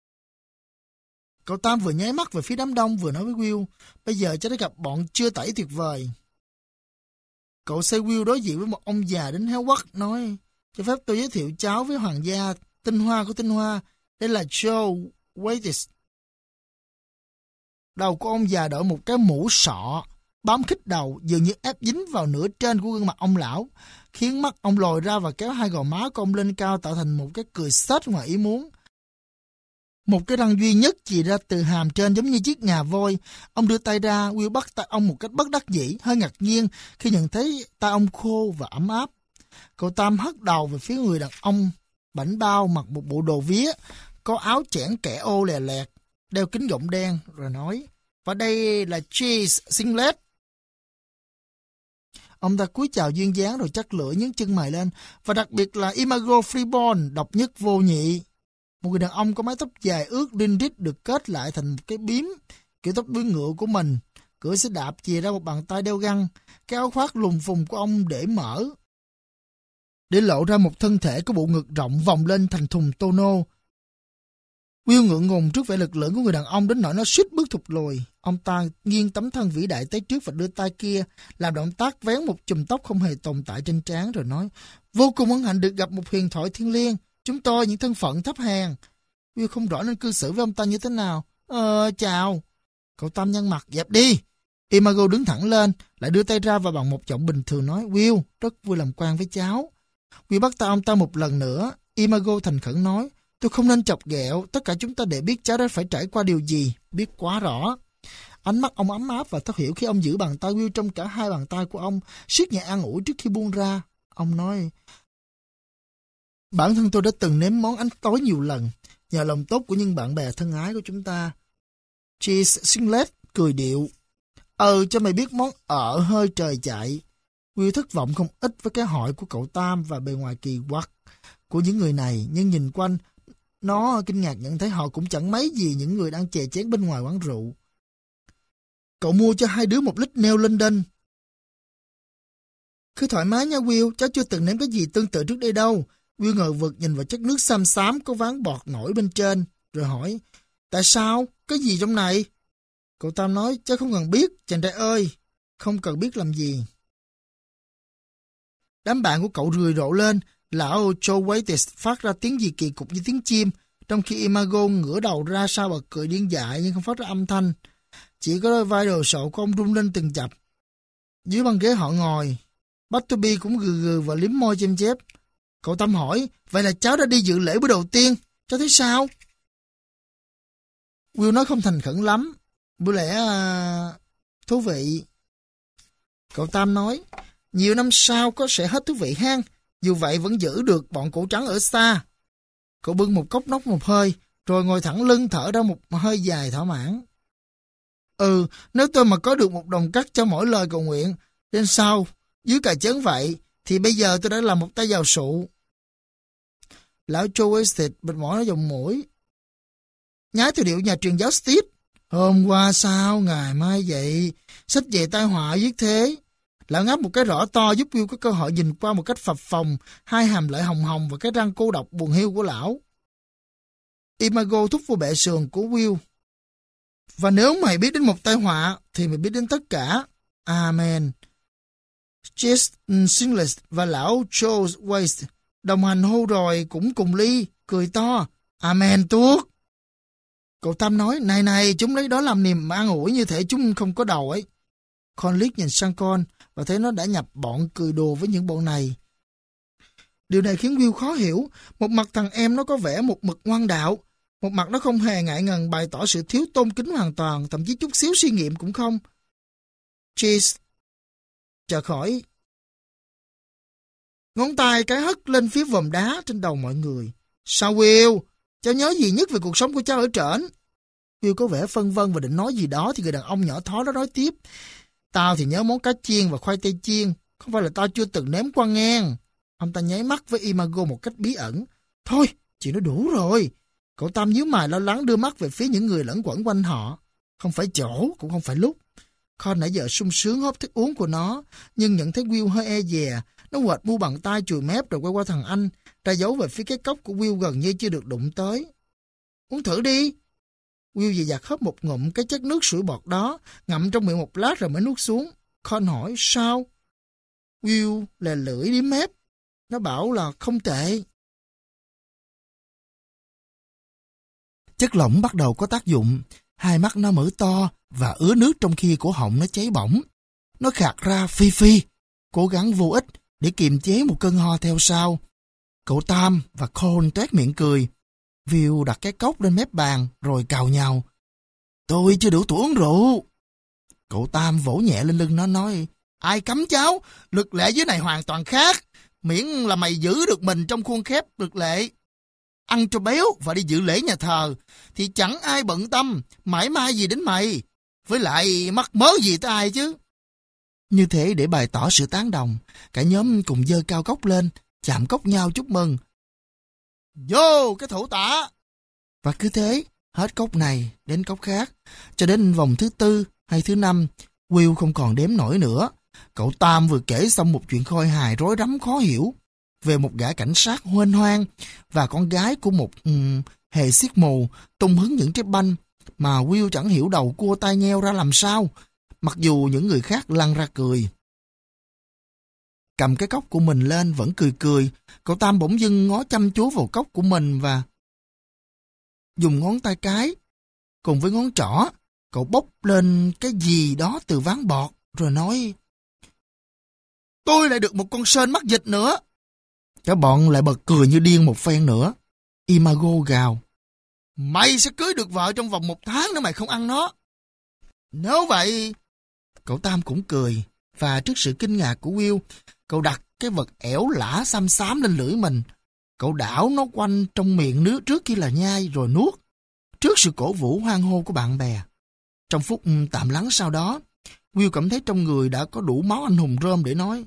Cậu Tam vừa nháy mắt về phía đám đông vừa nói với Will: "Bây giờ cho đã gặp bọn chưa tẩy tuyệt vời." Cậu xoay Will đối diện với một ông già đến héo quắt, nói: "Cho phép tôi giới thiệu cháu với hoàng gia tinh hoa của tinh hoa. Đây là Joe Waitis." Đầu của ông già đội một cái mũ sọ bám khít đầu, dường như ép dính vào nửa trên của gương mặt ông lão, khiến mắt ông lồi ra và kéo hai gò má của ông lên cao, tạo thành một cái cười xếch ngoài ý muốn. Một cái răng duy nhất chì ra từ hàm trên giống như chiếc ngà voi. Ông đưa tay ra, Will bắt tay ông một cách bất đắc dĩ, hơi ngạc nhiên khi nhận thấy tay ông khô và ấm áp. Cậu Tam hất đầu về phía người đàn ông bảnh bao mặc một bộ đồ vía, có áo chẽn kẻ ô lè lẹt, đeo kính gọng đen, rồi nói: "Và đây là Cheese Singlet." Ông ta cúi chào duyên dáng rồi chắc lưỡi nhấn chân mày lên: "Và đặc biệt là Imago Freeborn, độc nhất vô nhị." Một người đàn ông có mái tóc dài ướt đinh rít được kết lại thành một cái bím, kiểu tóc đuôi ngựa của mình. Cửa xe đạp chìa ra một bàn tay đeo găng. Cái áo khoác lùng phùng của ông để mở, để lộ ra một thân thể có bộ ngực rộng vòng lên thành thùng tono. Will ngượng ngùng trước vẻ lực lưỡng của người đàn ông đến nỗi nó suýt bước thụt lùi. Ông ta nghiêng tấm thân vĩ đại tới trước và đưa tay kia làm động tác vén một chùm tóc không hề tồn tại trên trán, rồi nói: "Vô cùng hân hạnh được gặp một huyền thoại thiên liêng. Chúng tôi những thân phận thấp hèn." Will không rõ nên cư xử với ông ta như thế nào. Ờ, chào." Cậu Tam nhăn mặt: "Dẹp đi." Imago đứng thẳng lên, lại đưa tay ra và bằng một giọng bình thường nói: "Will, rất vui làm quen với cháu." Will bắt tay ông ta một lần nữa. Imago thành khẩn nói: "Tôi không nên chọc ghẹo, tất cả chúng ta đều biết cháu đã phải trải qua điều gì, biết quá rõ." Ánh mắt ông ấm áp và thấu hiểu khi ông giữ bàn tay Will trong cả hai bàn tay của ông, siết nhẹ an ủi trước khi buông ra. Ông nói, bản thân tôi đã từng nếm món ánh tối nhiều lần, nhờ lòng tốt của những bạn bè thân ái của chúng ta. Cheese Singlet cười điệu. Ờ, cho mày biết món ở hơi trời chạy. Will thất vọng không ít với cái hỏi của cậu Tam và bề ngoài kỳ quặc của những người này, nhưng nhìn quanh, nó kinh ngạc nhận thấy họ cũng chẳng mấy gì những người đang chè chén bên ngoài quán rượu. Cậu mua cho hai đứa một lít neo London. Cứ thoải mái nha Will, cháu chưa từng nếm cái gì tương tự trước đây đâu. Will ngờ vực nhìn vào chất nước xám xám có ván bọt nổi bên trên, rồi hỏi, tại sao? Cái gì trong này? Cậu Tam nói, cháu không cần biết, chàng trai ơi, không cần biết làm gì. Đám bạn của cậu rười rộ lên, lão Joe Waits phát ra tiếng gì kỳ cục như tiếng chim, trong khi Imago ngửa đầu ra sau bật cười điên dại nhưng không phát ra âm thanh. Chỉ có đôi vai đồ sộ của ông rung lên từng chập. Dưới băng ghế họ ngồi, Butterby cũng gừ gừ và liếm môi chêm chép. Cậu Tâm hỏi, vậy là cháu đã đi dự lễ bữa đầu tiên, cháu thấy sao? Will nói không thành khẩn lắm, bữa lẽ à... thú vị. Cậu Tam nói, nhiều năm sau có sẽ hết thú vị hang, dù vậy vẫn giữ được bọn cổ trắng ở xa. Cậu bưng một cốc nốc một hơi, rồi ngồi thẳng lưng thở ra một hơi dài thỏa mãn. Ừ, nếu tôi mà có được một đồng cắt cho mỗi lời cầu nguyện, đến sau, dưới cà chớn vậy, thì bây giờ tôi đã là một tay giàu sụ. Lão Joe Wasted bịt mỏ nó dòng mũi. Nhái theo điệu nhà truyền giáo Steve. Hôm qua sao, ngày mai vậy, sách về tai họa viết thế. Lão ngáp một cái rõ to giúp Will có cơ hội nhìn qua một cách phập phồng hai hàm lợi hồng hồng và cái răng cô độc buồn hiu của lão. Imago thúc vô bệ sườn của Will. Và nếu mày biết đến một tai họa, thì mày biết đến tất cả. Amen. Cheese Singlet và lão Joe Waits đồng hành hô rồi cũng cùng ly, cười to. Amen tuốt. Cậu Tam nói, này này, chúng lấy đó làm niềm an ủi như thể chúng không có đầu ấy. Con liếc nhìn sang con và thấy nó đã nhập bọn cười đùa với những bọn này. Điều này khiến Will khó hiểu. Một mặt thằng em nó có vẻ một mực ngoan đạo, một mặt nó không hề ngại ngần bày tỏ sự thiếu tôn kính hoàn toàn, thậm chí chút xíu suy nghiệm cũng không. Cheese chợt khỏi. Ngón tay cái hất lên phía vòm đá trên đầu mọi người. Sao Will? Cháu nhớ gì nhất về cuộc sống của cháu ở trển? Will có vẻ phân vân và định nói gì đó thì người đàn ông nhỏ thó đó nói tiếp. Tao thì nhớ món cá chiên và khoai tây chiên. Không phải là tao chưa từng nếm qua ngang. Ông ta nháy mắt với Imago một cách bí ẩn. Thôi, chuyện đó đủ rồi. Cậu Tam nhíu mày lo lắng đưa mắt về phía những người lẫn quẩn quanh họ. Không phải chỗ, cũng không phải lúc. Con nãy giờ sung sướng hớp thức uống của nó, nhưng nhận thấy Will hơi e dè. Nó quệt bu bằng tay chùi mép rồi quay qua thằng anh, ra dấu về phía cái cốc của Will gần như chưa được đụng tới. Uống thử đi. Will dè dặt hớp một ngụm cái chất nước sủi bọt đó, ngậm trong miệng một lát rồi mới nuốt xuống. Con hỏi, sao? Will lè lưỡi điếm mép. Nó bảo là không tệ. Chất lỏng bắt đầu có tác dụng. Hai mắt nó mở to và ứa nước trong khi cổ họng nó cháy bỏng. Nó khạc ra phi phi, cố gắng vô ích để kiềm chế một cơn ho theo sau. Cậu Tam và Cole toét miệng cười. Will đặt cái cốc lên mép bàn rồi cào nhau. Tôi chưa đủ tuổi uống rượu. Cậu Tam vỗ nhẹ lên lưng nó nói, ai cấm cháu, luật lệ dưới này hoàn toàn khác, miễn là mày giữ được mình trong khuôn khép luật lệ. Ăn cho béo và đi dự lễ nhà thờ thì chẳng ai bận tâm, mãi mai gì đến mày. Với lại mắc mớ gì tới ai chứ. Như thế để bày tỏ sự tán đồng, cả nhóm cùng giơ cao cốc lên, chạm cốc nhau chúc mừng. Vô cái thủ tả! Và cứ thế, hết cốc này đến cốc khác, cho đến vòng thứ tư hay thứ năm, Will không còn đếm nổi nữa. Cậu Tam vừa kể xong một chuyện khôi hài rối rắm khó hiểu về một gã cảnh sát huênh hoang và con gái của một um, hề xiết mù tung hứng những trái banh mà Will chẳng hiểu đầu cua tai nheo ra làm sao, mặc dù những người khác lăn ra cười. Cầm cái cốc của mình lên vẫn cười cười, cậu Tam bỗng dưng ngó chăm chú vào cốc của mình và dùng ngón tay cái cùng với ngón trỏ, cậu bốc lên cái gì đó từ ván bọt rồi nói, tôi lại được một con sên mắc dịch nữa. Cả bọn lại bật cười như điên một phen nữa. Imago gào, mày sẽ cưới được vợ trong vòng một tháng nếu mày không ăn nó. Nếu vậy, cậu Tam cũng cười và trước sự kinh ngạc của Will, cậu đặt cái vật ẻo lả xăm xám lên lưỡi mình. Cậu đảo nó quanh trong miệng nước trước khi là nhai rồi nuốt, trước sự cổ vũ hoan hô của bạn bè. Trong phút tạm lắng sau đó, Will cảm thấy trong người đã có đủ máu anh hùng rơm để nói: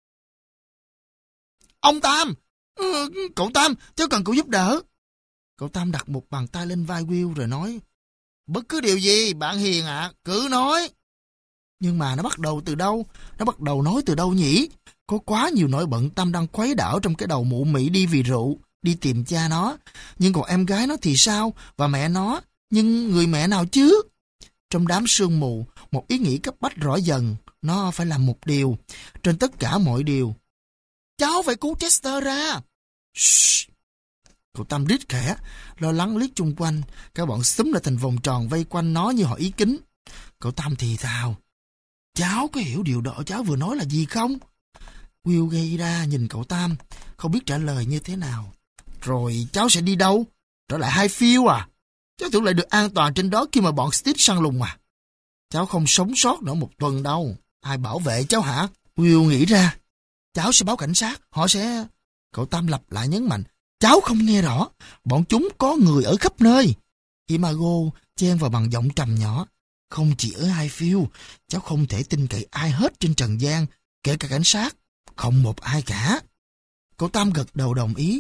Ông Tam! Ừ, cậu Tam, cháu cần cậu giúp đỡ. Cậu Tam đặt một bàn tay lên vai Will rồi nói: Bất cứ điều gì, bạn Hiền ạ, à, cứ nói. Nhưng mà nó bắt đầu từ đâu? Nó bắt đầu nói từ đâu nhỉ? Có quá nhiều nỗi bận tâm đang khuấy đảo trong cái đầu mụ Mỹ đi vì rượu, đi tìm cha nó. Nhưng còn em gái nó thì sao? Và mẹ nó? Nhưng người mẹ nào chứ? Trong đám sương mù, một ý nghĩ cấp bách rõ dần. Nó phải làm một điều. Trên tất cả mọi điều. Cháu phải cứu Chester ra. Shhh. Cậu Tam rít khẽ, lo lắng liếc chung quanh. Các bọn xúm lại thành vòng tròn vây quanh nó như họ ý kính. Cậu Tam thì thào: Cháu có hiểu điều đó cháu vừa nói là gì không? Will gây ra nhìn cậu Tam, không biết trả lời như thế nào. Rồi cháu sẽ đi đâu? Trở lại Highfield à? Cháu tưởng lại được an toàn trên đó khi mà bọn Steve săn lùng à? Cháu không sống sót nữa một tuần đâu. Ai bảo vệ cháu hả? Will nghĩ ra. Cháu sẽ báo cảnh sát, họ sẽ... Cậu Tam lặp lại nhấn mạnh. Cháu không nghe rõ, bọn chúng có người ở khắp nơi. Imago chen vào bằng giọng trầm nhỏ. Không chỉ ở Highfield, cháu không thể tin cậy ai hết trên trần gian, kể cả cảnh sát. Không một ai cả. Cậu Tam gật đầu đồng ý.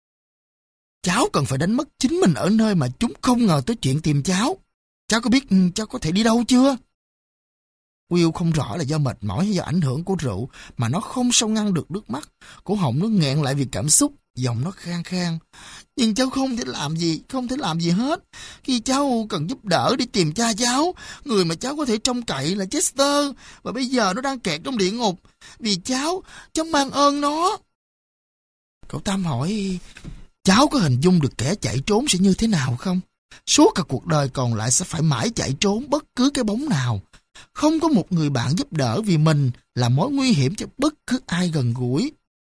Cháu cần phải đánh mất chính mình ở nơi mà chúng không ngờ tới chuyện tìm cháu. Cháu có biết cháu có thể đi đâu chưa? Will không rõ là do mệt mỏi hay do ảnh hưởng của rượu mà nó không sao ngăn được nước mắt. Cổ họng nó nghẹn lại vì cảm xúc, giọng nó khang khang. Nhưng cháu không thể làm gì, không thể làm gì hết. Khi cháu cần giúp đỡ đi tìm cha cháu, người mà cháu có thể trông cậy là Chester, và bây giờ nó đang kẹt trong địa ngục. Vì cháu, cháu mang ơn nó. Cậu Tam hỏi, cháu có hình dung được kẻ chạy trốn sẽ như thế nào không? Suốt cả cuộc đời còn lại sẽ phải mãi chạy trốn bất cứ cái bóng nào. Không có một người bạn giúp đỡ vì mình là mối nguy hiểm cho bất cứ ai gần gũi.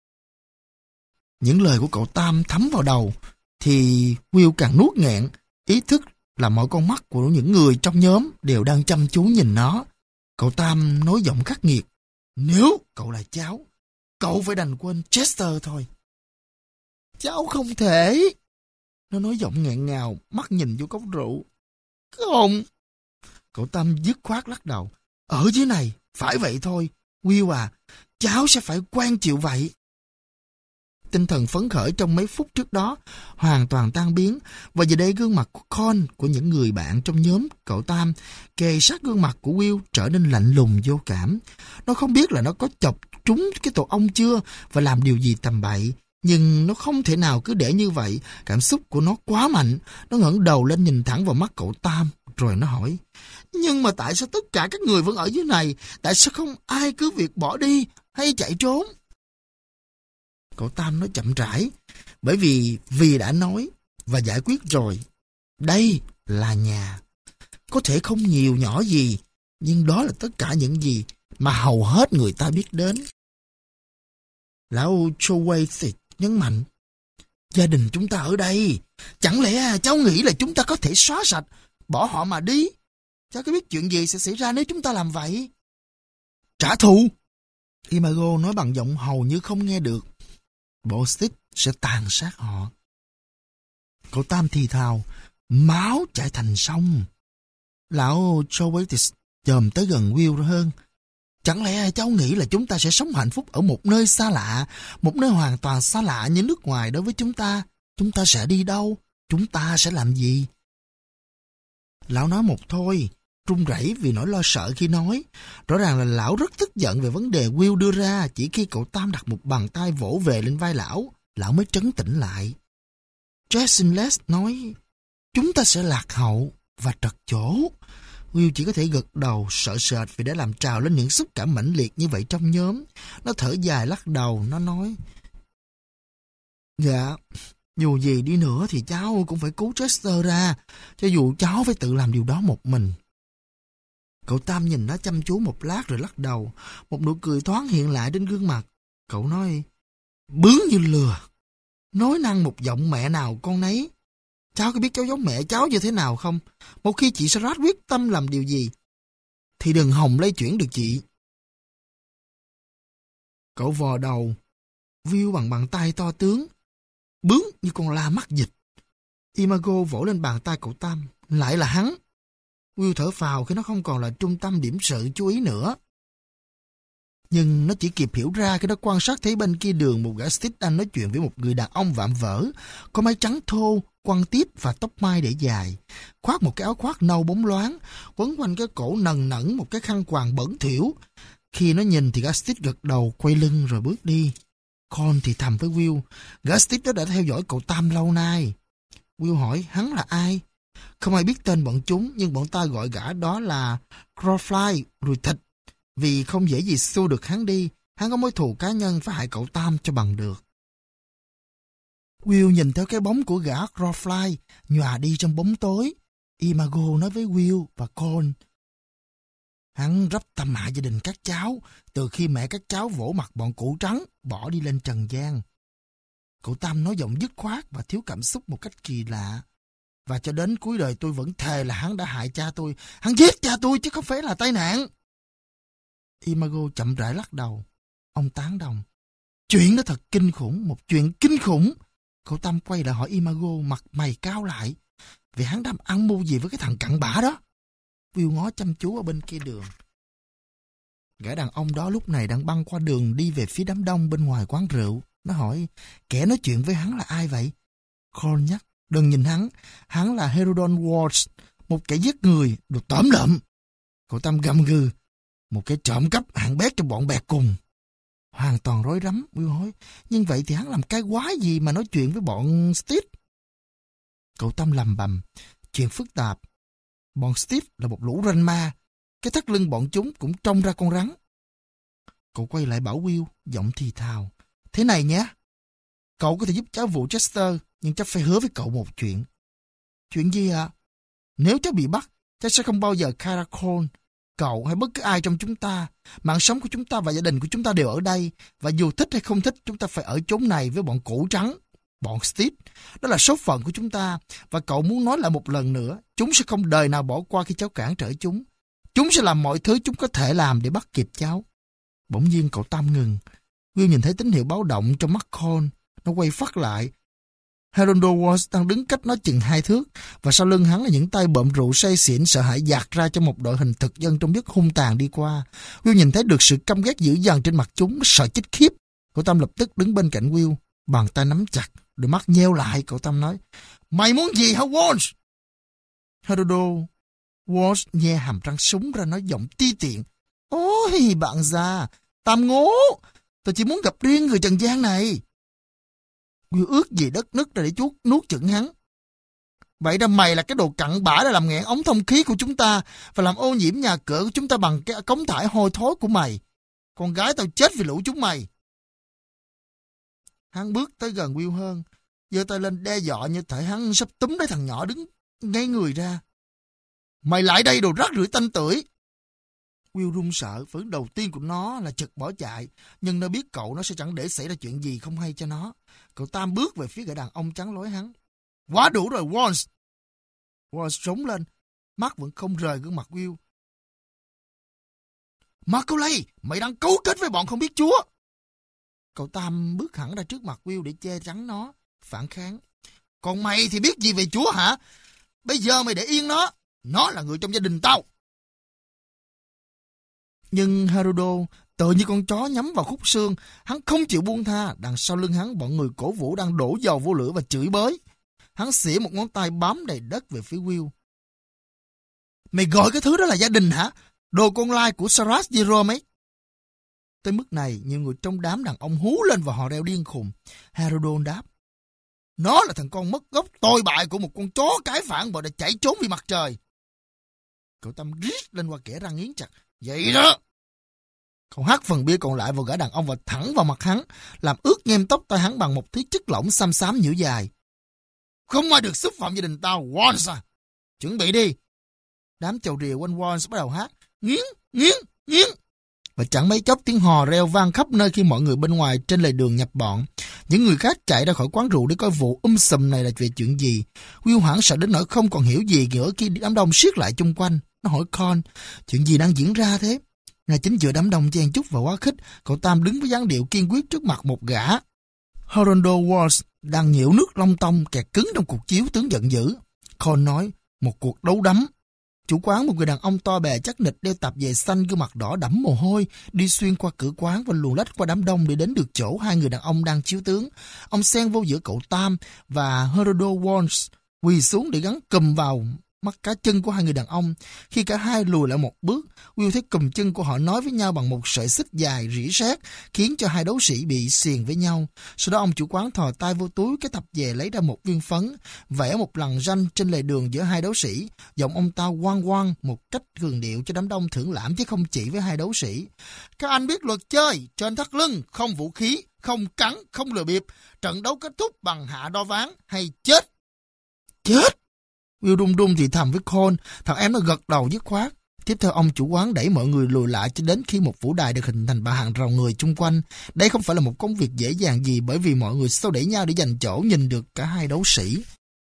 Những lời của cậu Tam thấm vào đầu, thì Will càng nuốt nghẹn, ý thức là mọi con mắt của những người trong nhóm đều đang chăm chú nhìn nó. Cậu Tam nói giọng khắc nghiệt, nếu cậu là cháu, cậu phải đành quên Chester thôi. Cháu không thể. Nó nói giọng nghẹn ngào, mắt nhìn vô cốc rượu. Không. Cậu Tam dứt khoát lắc đầu. Ở dưới này, phải vậy thôi. Will à, cháu sẽ phải quen chịu vậy. Tinh thần phấn khởi trong mấy phút trước đó hoàn toàn tan biến, và giờ đây gương mặt của Con, của những người bạn trong nhóm cậu Tam, kề sát gương mặt của Will trở nên lạnh lùng vô cảm. Nó không biết là nó có chọc trúng cái tổ ong chưa và làm điều gì tầm bậy, nhưng nó không thể nào cứ để như vậy. Cảm xúc của nó quá mạnh. Nó ngẩng đầu lên nhìn thẳng vào mắt cậu Tam, rồi nó hỏi, nhưng mà tại sao tất cả các người vẫn ở dưới này? Tại sao không ai cứ việc bỏ đi hay chạy trốn? Cậu Tam nói chậm rãi, bởi vì vì đã nói và giải quyết rồi. Đây là nhà. Có thể không nhiều nhỏ gì, nhưng đó là tất cả những gì mà hầu hết người ta biết đến. Lão Troway nhấn mạnh, gia đình chúng ta ở đây. Chẳng lẽ cháu nghĩ là chúng ta có thể xóa sạch, bỏ họ mà đi? Cháu có biết chuyện gì sẽ xảy ra nếu chúng ta làm vậy? Trả thù! Imago nói bằng giọng hầu như không nghe được. Bộ Steve sẽ tàn sát họ. Cậu Tam thì thào, máu chảy thành sông. Lão Troway chồm tới gần Will hơn. Chẳng lẽ cháu nghĩ là chúng ta sẽ sống hạnh phúc ở một nơi xa lạ, một nơi hoàn toàn xa lạ như nước ngoài đối với chúng ta? Chúng ta sẽ đi đâu? Chúng ta sẽ làm gì? Lão nói một thôi, run rẩy vì nỗi lo sợ khi nói. Rõ ràng là lão rất tức giận về vấn đề Will đưa ra. Chỉ khi cậu Tam đặt một bàn tay vỗ về lên vai lão, lão mới trấn tĩnh lại. Jason Les nói, chúng ta sẽ lạc hậu và trật chỗ. Will chỉ có thể gật đầu sợ sệt vì đã làm trào lên những xúc cảm mãnh liệt như vậy trong nhóm. Nó thở dài lắc đầu, nó nói, dạ, dù gì đi nữa thì cháu cũng phải cứu Chester ra, cho dù cháu phải tự làm điều đó một mình. Cậu Tam nhìn nó chăm chú một lát rồi lắc đầu, một nụ cười thoáng hiện lại trên gương mặt. Cậu nói, bướng như lừa, nói năng một giọng mẹ nào con nấy. Cháu có biết cháu giống mẹ cháu như thế nào không? Một khi chị Sarah quyết tâm làm điều gì, thì đừng hòng lay chuyển được chị. Cậu vò đầu, Will bằng bàn tay to tướng, bướng như con la mắc dịch. Imago vỗ lên bàn tay cậu Tam. Lại là hắn. Will thở phào khi nó không còn là trung tâm điểm sự chú ý nữa. Nhưng nó chỉ kịp hiểu ra khi nó quan sát thấy bên kia đường một gã Steve đang nói chuyện với một người đàn ông vạm vỡ, có mái trắng thô, quăn tít và tóc mai để dài, khoác một cái áo khoác nâu bóng loáng, quấn quanh cái cổ nần nẫn một cái khăn quàng bẩn thỉu. Khi nó nhìn thì gã Steve gật đầu, quay lưng rồi bước đi. Con thì thầm với Will, gã Steve đó đã theo dõi cậu Tam lâu nay. Will hỏi hắn là ai? Không ai biết tên bọn chúng, nhưng bọn ta gọi gã đó là Crawfly Rùi Thịt, vì không dễ gì xua được hắn đi. Hắn có mối thù cá nhân phải hại cậu Tam cho bằng được. Will nhìn theo cái bóng của gã Crawfly nhòa đi trong bóng tối. Imago nói với Will và Con. Hắn rất tâm hại gia đình các cháu từ khi mẹ các cháu vỗ mặt bọn cụ trắng bỏ đi lên trần gian. Cậu Tam nói giọng dứt khoát và thiếu cảm xúc một cách kỳ lạ. Và cho đến cuối đời tôi vẫn thề là hắn đã hại cha tôi. Hắn giết cha tôi chứ không phải là tai nạn. Imago chậm rãi lắc đầu. Ông tán đồng. Chuyện đó thật kinh khủng, một chuyện kinh khủng. Cậu Tam quay lại hỏi Imago, mặt mày cao lại. Vì hắn đang ăn mưu gì với cái thằng cặn bã đó? Will ngó chăm chú ở bên kia đường. Gã đàn ông đó lúc này đang băng qua đường đi về phía đám đông bên ngoài quán rượu. Nó hỏi, kẻ nói chuyện với hắn là ai vậy? Cole nhắc, đừng nhìn hắn. Hắn là Herodon Walsh, một kẻ giết người, đồ tởm lợm. Cậu Tam gầm gừ, một kẻ trộm cắp hạng bét trong bọn bè cùng. Hoàn toàn rối rắm, Will hỏi, nhưng vậy thì hắn làm cái quái gì mà nói chuyện với bọn Steve? Cậu Tam lầm bầm, chuyện phức tạp. Bọn Steve là một lũ ranh ma, cái thắt lưng bọn chúng cũng trông ra con rắn. Cậu quay lại bảo Will, giọng thì thào, thế này nhé, cậu có thể giúp cháu vụ Chester, nhưng cháu phải hứa với cậu một chuyện. Chuyện gì ạ? À? Nếu cháu bị bắt, cháu sẽ không bao giờ khai ra Cole. Cậu hay bất cứ ai trong chúng ta, mạng sống của chúng ta và gia đình của chúng ta đều ở đây, và dù thích hay không thích, chúng ta phải ở chốn này với bọn củ trắng, bọn Steve. Đó là số phận của chúng ta, và cậu muốn nói lại một lần nữa, chúng sẽ không đời nào bỏ qua khi cháu cản trở chúng. Chúng sẽ làm mọi thứ chúng có thể làm để bắt kịp cháu. Bỗng nhiên cậu Tam ngừng. Will nhìn thấy tín hiệu báo động trong mắt Cole. Nó quay phát lại. Herodon Walsh đang đứng cách nó chừng hai thước, và sau lưng hắn là những tay bợm rượu say xỉn sợ hãi dạt ra cho một đội hình thực dân trong giấc hung tàn đi qua. Will nhìn thấy được sự căm ghét dữ dằn trên mặt chúng, sợ chết khiếp. Cậu Tam lập tức đứng bên cạnh Will, bàn tay nắm chặt, đôi mắt nheo lại. Cậu Tam nói, mày muốn gì hả Walsh? Herodon Walsh nhe hàm răng súng ra nói giọng ti tiện, ôi bạn già, Tam ngố, tôi chỉ muốn gặp riêng người trần gian này. Will ước gì đất nứt ra để chuốt nuốt chửng hắn. Vậy ra mày là cái đồ cặn bã đã làm nghẹn ống thông khí của chúng ta và làm ô nhiễm nhà cửa của chúng ta bằng cái cống thải hôi thối của mày. Con gái tao chết vì lũ chúng mày. Hắn bước tới gần Will hơn, giơ tay lên đe dọa như thể hắn sắp túm lấy thằng nhỏ đứng ngay người ra. Mày lại đây đồ rác rưởi tanh tưởi. Will run sợ, phản ứng đầu tiên của nó là chực bỏ chạy, nhưng nó biết cậu nó sẽ chẳng để xảy ra chuyện gì không hay cho nó. Cậu Tam bước về phía gã đàn ông chắn lối hắn. Quá đủ rồi Walsh. Walsh rống lên, mắt vẫn không rời gương mặt Will. Macaulay, mày đang cấu kết với bọn không biết Chúa. Cậu Tam bước hẳn ra trước mặt Will để che chắn nó, phản kháng. Còn mày thì biết gì về Chúa hả? Bây giờ mày để yên nó, nó là người trong gia đình tao. Nhưng Herodon tự như con chó nhắm vào khúc xương, hắn không chịu buông tha. Đằng sau lưng hắn bọn người cổ vũ đang đổ dầu vô lửa và chửi bới. Hắn xỉa một ngón tay bám đầy đất về phía Will. Mày gọi cái thứ đó là gia đình hả? Đồ con lai của Sarah Jerome ấy. Tới mức này, nhiều người trong đám đàn ông hú lên và họ reo điên khùng. Herodon đáp, nó là thằng con mất gốc tồi bại của một con chó cái phản bội đã chạy trốn vì mặt trời. Cậu Tam rít lên qua kẻ răng nghiến chặt. Vậy đó. Cậu hắt phần bia còn lại vào gã đàn ông và thẳng vào mặt hắn, làm ướt nhem tóc tay hắn bằng một thứ chất lỏng xám xám nhũ dài. Không ai được xúc phạm gia đình tao, Walsh à. Chuẩn bị đi. Đám chầu rìa quanh Walsh bắt đầu hát. Nghiến, nghiến, nghiến. Và chẳng mấy chốc tiếng hò reo vang khắp nơi khi mọi người bên ngoài trên lề đường nhập bọn. Những người khác chạy ra khỏi quán rượu để coi vụ um sùm này là về chuyện gì. Will hoảng sợ đến nỗi không còn hiểu gì nữa khi đám đông siết lại chung quanh. Nó hỏi Con, chuyện gì đang diễn ra thế? Ngay chính giữa đám đông chen chúc và quá khích, cậu Tam đứng với dáng điệu kiên quyết trước mặt một gã Horatio Walsh đang nhiễu nước long tông kẹt cứng trong cuộc chiếu tướng giận dữ. Con nói, một cuộc đấu đấm. Chủ quán, một người đàn ông to bè chắc nịch đeo tạp dề xanh, gương mặt đỏ đẫm mồ hôi, đi xuyên qua cửa quán và luồn lách qua đám đông để đến được chỗ hai người đàn ông đang chiếu tướng. Ông xen vô giữa cậu Tam và Horatio Walsh, quỳ xuống để gắn cùm vào mắt cá chân của hai người đàn ông. Khi cả hai lùi lại một bước, Will thấy cùm chân của họ nói với nhau bằng một sợi xích dài rỉ sét, khiến cho hai đấu sĩ bị xiềng với nhau. Sau đó ông chủ quán thò tay vô túi cái tập về lấy ra một viên phấn, vẽ một lằn ranh trên lề đường giữa hai đấu sĩ. Giọng ông ta quang quang một cách cường điệu cho đám đông thưởng lãm chứ không chỉ với hai đấu sĩ. Các anh biết luật chơi, trên thắt lưng, không vũ khí, không cắn, không lừa bịp. Trận đấu kết thúc bằng hạ đo ván hay chết. Chết! Will đung đung thì thầm với Cole, thằng em nó gật đầu dứt khoát. Tiếp theo ông chủ quán đẩy mọi người lùi lại cho đến khi một vũ đài được hình thành bằng hàng rào người chung quanh. Đây không phải là một công việc dễ dàng gì bởi vì mọi người xô đẩy nhau để giành chỗ nhìn được cả hai đấu sĩ.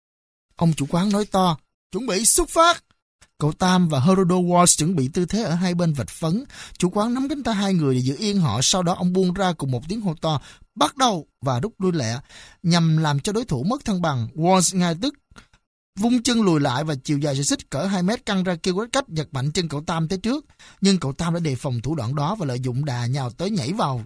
Ông chủ quán nói to, chuẩn bị xuất phát. Cậu Tam và Horatio Walsh chuẩn bị tư thế ở hai bên vạch phấn. Chủ quán nắm cánh tay hai người để giữ yên họ, sau đó ông buông ra cùng một tiếng hô to, bắt đầu, và rút lui lẹ, nhằm làm cho đối thủ mất thăng bằng. Walsh ngay tức vung chân lùi lại và chiều dài sợi xích cỡ hai mét căng ra kêu cách giật mạnh chân cậu Tam tới trước. Nhưng cậu Tam đã đề phòng thủ đoạn đó và lợi dụng đà nhào tới nhảy vào.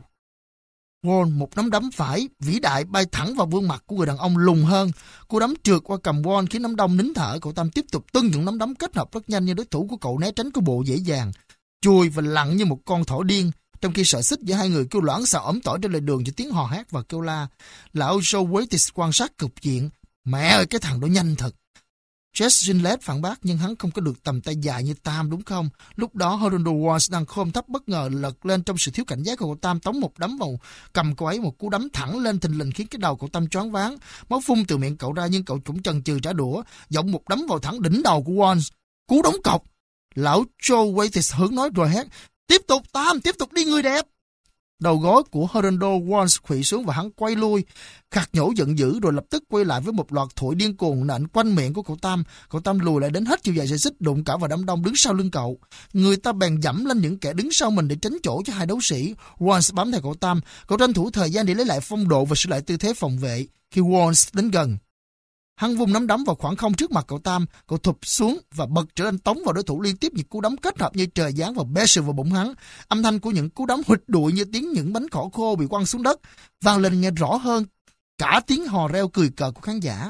Wall một nắm đấm phải vĩ đại bay thẳng vào gương mặt của người đàn ông lùn hơn. Cú đấm trượt qua cầm Wall khiến đám đông nín thở. Cậu Tam tiếp tục tuân những nắm đấm kết hợp rất nhanh, nhưng đối thủ của cậu né tránh có bộ dễ dàng, chui và lặn như một con thỏ điên. Trong khi sợi xích giữa hai người kêu loãng xạo ẩm tỏi trên lề đường cho tiếng hò hét và kêu la. Lão Joe Waitis quan sát cục diện. Mẹ ơi, cái thằng đó nhanh thật. Jess Gillette phản bác, nhưng hắn không có được tầm tay dài như Tam đúng không? Lúc đó Horatio Walsh đang khom thấp bất ngờ lật lên trong sự thiếu cảnh giác của cậu Tam, tống một đấm vào cầm cậu ấy, một cú đấm thẳng lên thình lình khiến cái đầu cậu Tam choáng váng. Máu phun từ miệng cậu ra nhưng cậu cũng chần chừ trả đũa, giọng một đấm vào thẳng đỉnh đầu của Walsh. Cú đóng cọc. Lão Joe Waitis hướng nói rồi hét, tiếp tục Tam, tiếp tục đi người đẹp. Đầu gối của Horatio Walsh khuỵu xuống và hắn quay lui, khạc nhổ giận dữ rồi lập tức quay lại với một loạt thổi điên cuồng nện quanh miệng của cậu Tam. Cậu Tam lùi lại đến hết chiều dài sợi xích, đụng cả vào đám đông đứng sau lưng cậu. Người ta bèn dẫm lên những kẻ đứng sau mình để tránh chỗ cho hai đấu sĩ. Walsh bám theo cậu Tam, cậu tranh thủ thời gian để lấy lại phong độ và sửa lại tư thế phòng vệ. Khi Walsh đến gần, hắn vung nắm đấm vào khoảng không trước mặt cậu Tam, cậu thụp xuống và bật trở lên tống vào đối thủ liên tiếp những cú đấm kết hợp như trời giáng và bé sườn vào bụng hắn. Âm thanh của những cú đấm huỵch đuổi như tiếng những bánh cỏ khô bị quăng xuống đất, vang lên nghe rõ hơn cả tiếng hò reo cười cợt của khán giả.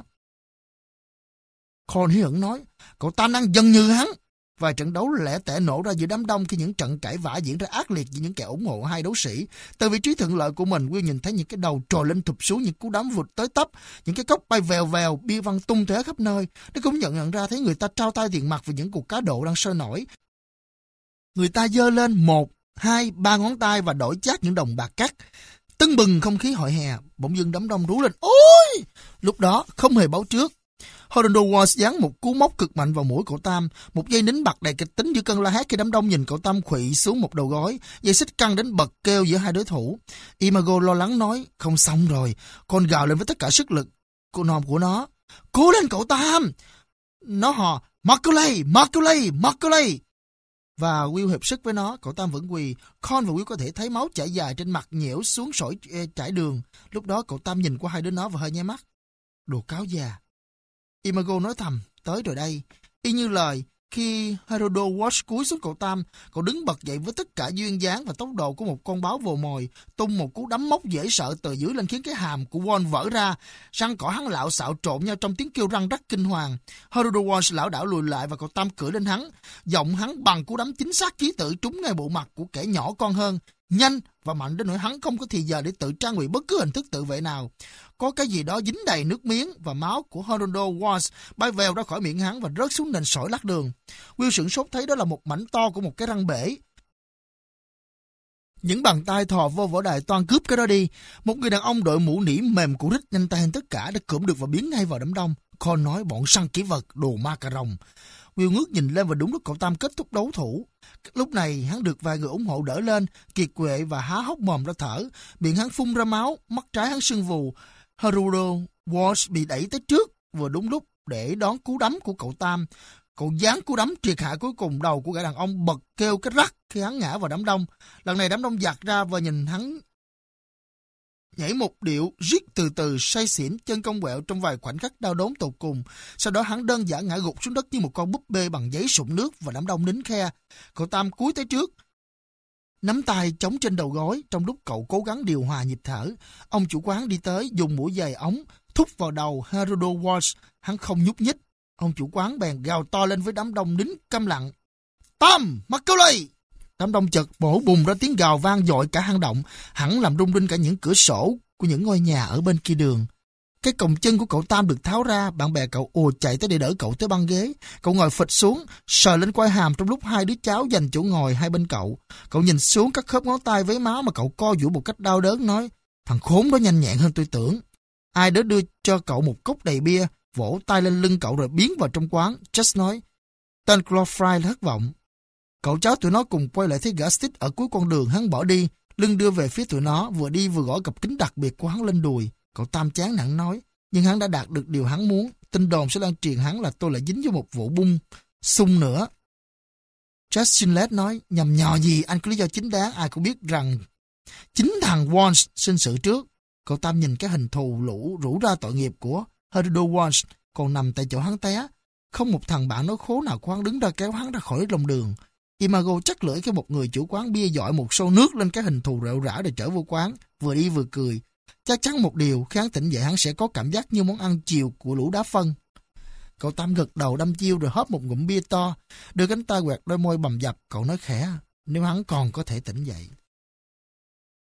Cole hí hửng nói, cậu Tam đang dần như hắn. Vài trận đấu lẻ tẻ nổ ra giữa đám đông khi những trận cãi vã diễn ra ác liệt giữa những kẻ ủng hộ hai đấu sĩ. Từ vị trí thuận lợi của mình, Will nhìn thấy những cái đầu trồi lên thụp xuống, những cú đấm vụt tới tấp, những cái cốc bay vèo vèo, bia văng tung tóe khắp nơi. Nó cũng nhận nhận ra thấy người ta trao tay tiền mặt về những cuộc cá độ đang sôi nổi. Người ta giơ lên một, hai, ba ngón tay và đổi chát những đồng bạc cắt. Tưng bừng không khí hội hè, bỗng dưng đám đông rú lên ôi. Lúc đó không hề báo trước, Horatio Walsh giáng một cú móc cực mạnh vào mũi cậu Tam, một dây nín bạc đầy kịch tính giữa cơn la hét khi đám đông nhìn cậu Tam khuỵu xuống một đầu gối, dây xích căng đến bật kêu giữa hai đối thủ. Imago lo lắng nói, không xong rồi, con gào lên với tất cả sức lực của nòm của nó. Cố lên cậu Tam! Nó hò, Macaulay, Macaulay, Macaulay! Và Will hiệp sức với nó, cậu Tam vẫn quỳ. Con và Will có thể thấy máu chảy dài trên mặt nhiễu xuống sỏi trải đường. Lúc đó cậu Tam nhìn qua hai đứa nó và hơi nháy mắt. Đồ cáo già. Imago nói thầm, tới rồi đây. Y như lời, khi Horatio Walsh cúi xuống cậu Tam, cậu đứng bật dậy với tất cả duyên dáng và tốc độ của một con báo vồ mồi, tung một cú đấm móc dễ sợ từ dưới lên khiến cái hàm của Wall vỡ ra. Răng cỏ hắn lạo xạo trộn nhau trong tiếng kêu răng rắc kinh hoàng. Horatio Walsh lảo đảo lùi lại và cậu Tam cưỡi lên hắn. Giọng hắn bằng cú đấm chính xác chí tử trúng ngay bộ mặt của kẻ nhỏ con hơn, nhanh và mạnh đến nỗi hắn không có thì giờ để tự trang bị bất cứ hình thức tự vệ nào. Có cái gì đó dính đầy nước miếng và máu của Horatio Walsh bay vèo ra khỏi miệng hắn và rớt xuống nền sỏi lát đường. Will sửng sốt thấy đó là một mảnh to của một cái răng bể. Những bàn tay thò vô võ đài toan cướp cái đó đi. Một người đàn ông đội mũ nỉ mềm cũ rích nhanh tay hơn tất cả đã cưỡng được và biến ngay vào đám đông. Con nói bọn săn kỹ vật, đồ ma cà rồng. Will ngước nhìn lên và đúng lúc cậu Tam kết thúc đấu thủ. Lúc này hắn được vài người ủng hộ đỡ lên, kiệt quệ và há hốc mồm ra thở. Miệng hắn phun ra máu, mắt trái hắn sưng vù. Horatio Walsh bị đẩy tới trước vừa đúng lúc để đón cú đấm của cậu Tam. Cậu giáng cú đấm triệt hạ cuối cùng, đầu của gã đàn ông bật kêu cái rắc khi hắn ngã vào đám đông. Lần này đám đông giạt ra và nhìn hắn nhảy một điệu riết từ từ say xỉn, chân cong quẹo trong vài khoảnh khắc đau đớn tột cùng. Sau đó hắn đơn giản ngã gục xuống đất như một con búp bê bằng giấy sụn nước và đám đông nín khe. Cậu Tam cúi tới trước, nắm tay chống trên đầu gối trong lúc cậu cố gắng điều hòa nhịp thở. Ông chủ quán đi tới, dùng mũi giày ống thúc vào đầu Gerardo Walsh. Hắn không nhúc nhích. Ông chủ quán bèn gào to lên với đám đông nín câm lặng: Tom Macaulay! Đám đông chợt bổ bùng ra tiếng gào vang dội cả hang động, hẳn làm rung rinh cả những cửa sổ của những ngôi nhà ở bên kia đường. Cái còng chân của cậu Tam được tháo ra, bạn bè cậu ùa chạy tới để đỡ cậu tới băng ghế. Cậu ngồi phịch xuống, sờ lên quai hàm trong lúc hai đứa cháu giành chỗ ngồi hai bên cậu. Cậu nhìn xuống các khớp ngón tay với máu mà cậu co duỗi một cách đau đớn, nói: Thằng khốn đó nhanh nhẹn hơn tôi tưởng. Ai đó đưa cho cậu một cốc đầy bia, vỗ tay lên lưng cậu rồi biến vào trong quán. Just nói: Tên Claude Fry thất vọng. Cậu cháu tụi nó cùng quay lại thấy gã Stick ở cuối con đường. Hắn bỏ đi, lưng đưa về phía tụi nó, vừa đi vừa gõ cặp kính đặc biệt của hắn lên đùi. Cậu Tam chán nản nói: Nhưng hắn đã đạt được điều hắn muốn. Tin đồn sẽ lan truyền hắn là tôi lại dính vô một vụ bung xung nữa. Justin Led nói: Nhầm nhò gì, anh có lý do chính đáng. Ai cũng biết rằng chính thằng Walsh sinh sự trước. Cậu Tam nhìn cái hình thù lũ rủ ra tội nghiệp của Gerardo Walsh còn nằm tại chỗ hắn té. Không một thằng bạn nói khố nào của hắn đứng ra kéo hắn ra khỏi lòng đường. Imago chắc lưỡi khi một người chủ quán bia dọi một xô nước lên cái hình thù rệu rã để trở vô quán, vừa đi vừa cười. Chắc chắn một điều, khi hắn tỉnh dậy hắn sẽ có cảm giác như món ăn chiều của lũ đá phân. Cậu Tam gật đầu đăm chiêu rồi hớp một ngụm bia to, đưa cánh tay quẹt đôi môi bầm dập. Cậu nói khẽ: Nếu hắn còn có thể tỉnh dậy.